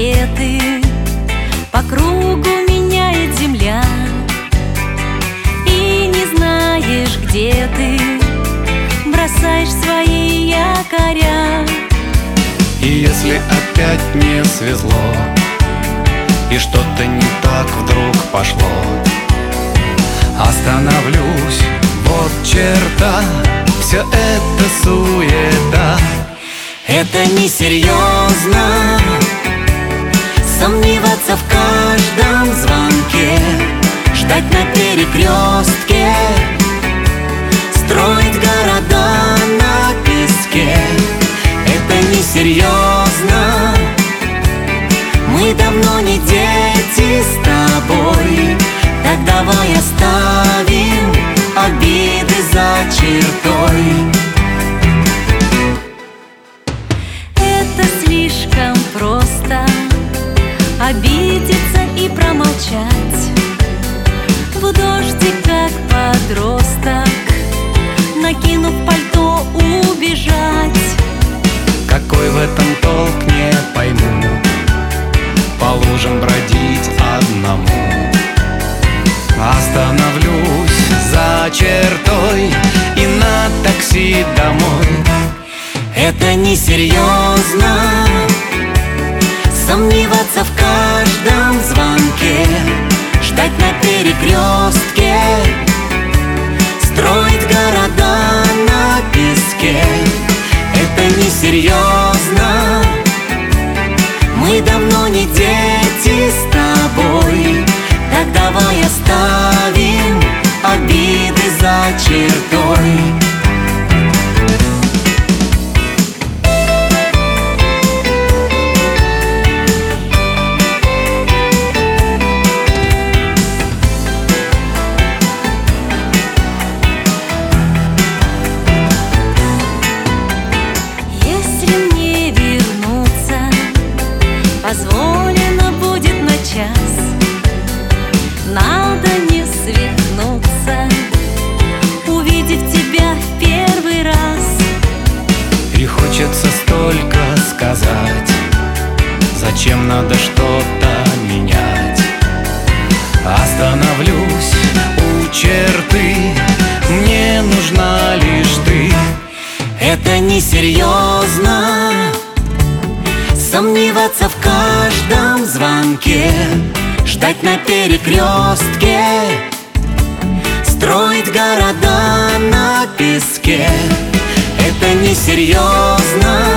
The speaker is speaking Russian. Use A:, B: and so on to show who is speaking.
A: где ты, по кругу меняет земля, и не знаешь, где ты, бросаешь свои якоря.
B: И если опять не свезло, и что-то не так вдруг пошло, остановлюсь, вот черта, все это суета.
A: Это несерьезно сомневаться в каждом звонке, ждать на перекрестке, строить города на песке. Это несерьезно, мы давно не дети с тобой. Так давай оставим обиды за чертой. Это слишком просто обидеться и промолчать, в дождик как подросток, накинув пальто, убежать.
B: Какой в этом толк, не пойму, по лужам бродить одному. Остановлюсь за чертой и на такси домой.
A: Это несерьезно сомневаться в каждом звонке, ждать на перекрестке, строить города на песке. Это несерьезно, мы давно не дети с тобой. Так давай оставим обиды за чертой. Позволено будет на час, надо не свихнуться, увидев тебя в первый раз.
B: И хочется столько сказать, зачем надо что-то менять. Остановлюсь у черты, мне нужна лишь ты.
A: Это несерьезно сомневаться в каждом звонке, ждать на перекрестке, строить города на песке. Это несерьезно,